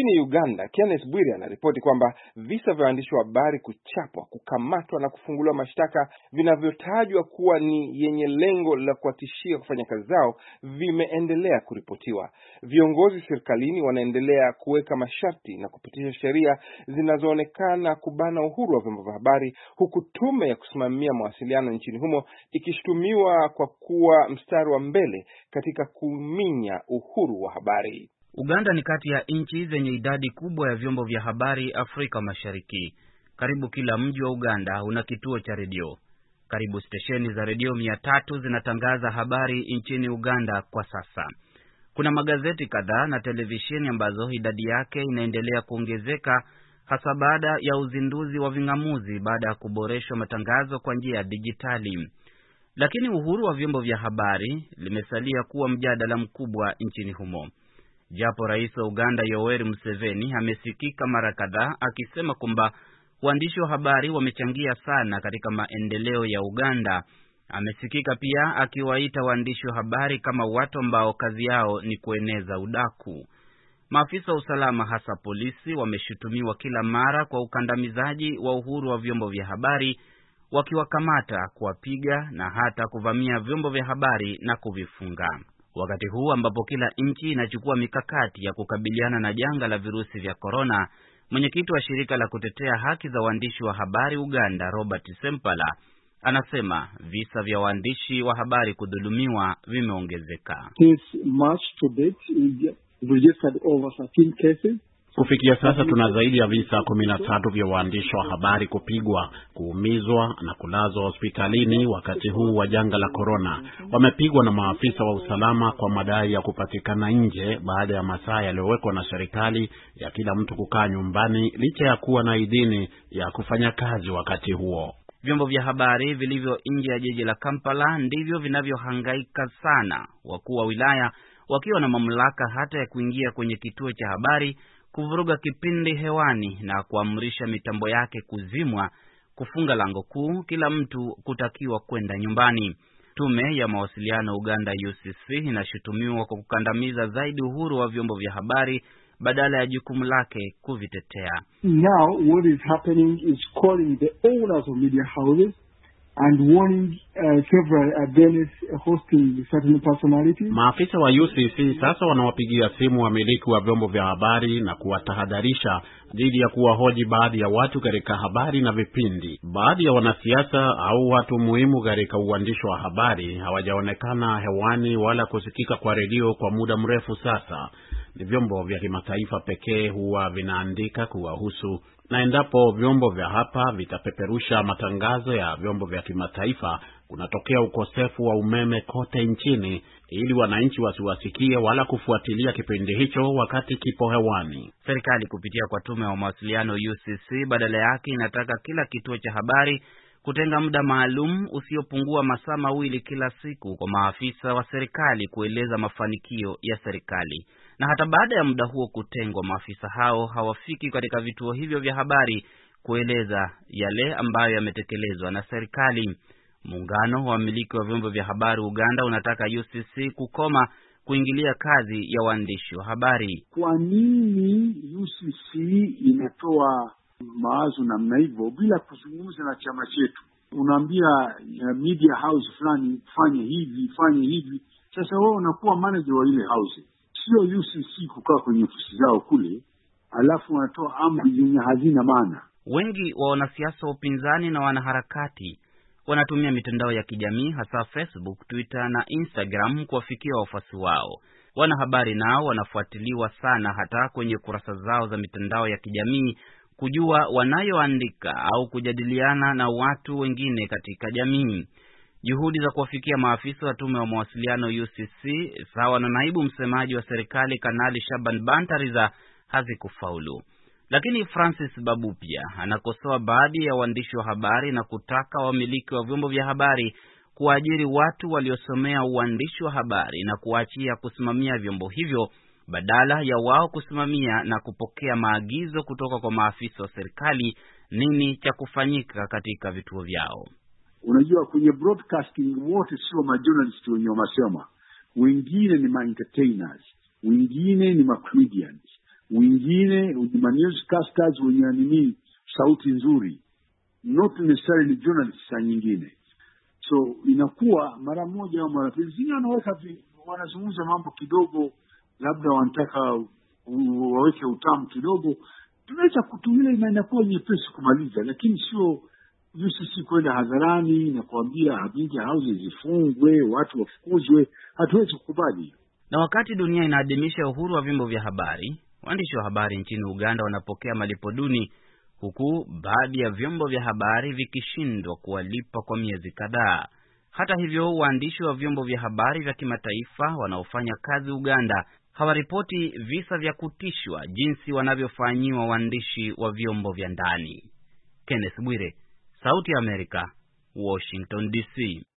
Nchini Uganda, Kenneth Bwire anaripoti kwamba visa vya waandishi wa habari kuchapwa, kukamatwa na kufunguliwa mashtaka vinavyotajwa kuwa ni yenye lengo la kuwatishia kufanya kazi zao vimeendelea kuripotiwa. Viongozi serikalini wanaendelea kuweka masharti na kupitisha sheria zinazoonekana kubana uhuru wa vyombo vya habari, huku tume ya kusimamia mawasiliano nchini humo ikishutumiwa kwa kuwa mstari wa mbele katika kuminya uhuru wa habari. Uganda ni kati ya nchi zenye idadi kubwa ya vyombo vya habari Afrika Mashariki. Karibu kila mji wa Uganda una kituo cha redio. Karibu stesheni za redio 300 zinatangaza habari nchini Uganda kwa sasa. Kuna magazeti kadhaa na televisheni ambazo idadi yake inaendelea kuongezeka hasa baada ya uzinduzi wa ving'amuzi baada ya kuboreshwa matangazo kwa njia ya dijitali. Lakini uhuru wa vyombo vya habari limesalia kuwa mjadala mkubwa nchini humo. Japo Rais wa Uganda Yoweri Museveni amesikika mara kadhaa akisema kwamba waandishi wa habari wamechangia sana katika maendeleo ya Uganda, amesikika pia akiwaita waandishi wa habari kama watu ambao kazi yao ni kueneza udaku. Maafisa wa usalama hasa polisi wameshutumiwa kila mara kwa ukandamizaji wa uhuru wa vyombo vya habari, wakiwakamata, kuwapiga na hata kuvamia vyombo vya habari na kuvifunga. Wakati huu ambapo kila nchi inachukua mikakati ya kukabiliana na janga la virusi vya korona, mwenyekiti wa shirika la kutetea haki za waandishi wa habari Uganda, Robert Sempala, anasema visa vya waandishi wa habari kudhulumiwa vimeongezeka. Since March to date, we registered over 13 cases. Kufikia sasa tuna zaidi ya visa 13 vya waandishi wa habari kupigwa, kuumizwa na kulazwa hospitalini wakati huu wa janga la korona. Wamepigwa na maafisa wa usalama kwa madai ya kupatikana nje baada ya masaa yaliyowekwa na serikali ya kila mtu kukaa nyumbani licha ya kuwa na idhini ya kufanya kazi wakati huo. Vyombo vya habari vilivyo nje ya jiji la Kampala ndivyo vinavyohangaika sana, wakuu wa wilaya wakiwa na mamlaka hata ya kuingia kwenye kituo cha habari, kuvuruga kipindi hewani na kuamrisha mitambo yake kuzimwa, kufunga lango kuu, kila mtu kutakiwa kwenda nyumbani. Tume ya mawasiliano Uganda UCC inashutumiwa kwa kukandamiza zaidi uhuru wa vyombo vya habari badala ya jukumu lake kuvitetea. Now what is happening is calling the owners of media houses and warning several against hosting certain personalities. Maafisa wa UCC sasa wanawapigia simu wamiliki wa vyombo vya habari na kuwatahadharisha dhidi ya kuwahoji baadhi ya watu katika habari na vipindi. Baadhi ya wanasiasa au watu muhimu katika uandishi wa habari hawajaonekana hewani wala kusikika kwa redio kwa muda mrefu sasa. Ni vyombo vya kimataifa pekee huwa vinaandika kuwahusu, na endapo vyombo vya hapa vitapeperusha matangazo ya vyombo vya kimataifa, kunatokea ukosefu wa umeme kote nchini ili wananchi wasiwasikie wala kufuatilia kipindi hicho wakati kipo hewani. Serikali kupitia kwa tume ya mawasiliano UCC badala yake inataka kila kituo cha habari kutenga muda maalum usiopungua masaa 2 kila siku kwa maafisa wa serikali kueleza mafanikio ya serikali. Na hata baada ya muda huo kutengwa, maafisa hao hawafiki katika vituo hivyo vya habari kueleza yale ambayo yametekelezwa na serikali. Muungano wa wamiliki wa vyombo vya habari Uganda unataka UCC kukoma kuingilia kazi ya waandishi wa habari. Kwa nini UCC inatoa mawazo namna hivyo bila kuzungumza na chama chetu? Unaambia media house fulani fanye hivi. Sasa wewe unakuwa manager wa ile house. Sio UCC kukaa kwenye ofisi zao kule, alafu wanatoa amri zenye hazina maana. Wengi wa wanasiasa wa upinzani na wanaharakati wanatumia mitandao ya kijamii hasa Facebook, Twitter na Instagram kuwafikia wafuasi wao. Wanahabari nao wanafuatiliwa sana hata kwenye kurasa zao za mitandao ya kijamii kujua wanayoandika au kujadiliana na watu wengine katika jamii. Juhudi za kuwafikia maafisa wa tume wa mawasiliano UCC sawa na naibu msemaji wa serikali Kanali Shaban Bantariza hazikufaulu. Lakini Francis Babu pia anakosoa baadhi ya waandishi wa habari na kutaka wamiliki wa vyombo vya habari kuajiri watu waliosomea uandishi wa habari na kuachia kusimamia vyombo hivyo badala ya wao kusimamia na kupokea maagizo kutoka kwa maafisa wa serikali nini cha kufanyika katika vituo vyao. Unajua kwenye broadcasting wote sio majournalists wenye wanasema. Wengine ni entertainers, wengine ni comedians, wengine newscasters wenye sauti nzuri, not necessarily journalists saa nyingine. So inakuwa mara moja au mara pili zingine wanazungumza mambo kidogo, labda wanataka waweke utamu kidogo, tunaweza kutumia, inakuwa nyepesi kumaliza, lakini sio sisi kwenda hadharani na kuambia media houses zifungwe, watu wafukuzwe. Hatuwezi kukubali. Na wakati dunia inaadhimisha uhuru wa vyombo vya habari, waandishi wa habari nchini Uganda wanapokea malipo duni, huku baadhi ya vyombo vya habari vikishindwa kuwalipa kwa miezi kadhaa. Hata hivyo, waandishi wa vyombo vya habari vya kimataifa wanaofanya kazi Uganda hawaripoti visa vya kutishwa jinsi wanavyofanyiwa waandishi wa vyombo vya ndani. Kenneth Bwire, Sauti ya Amerika, Washington DC.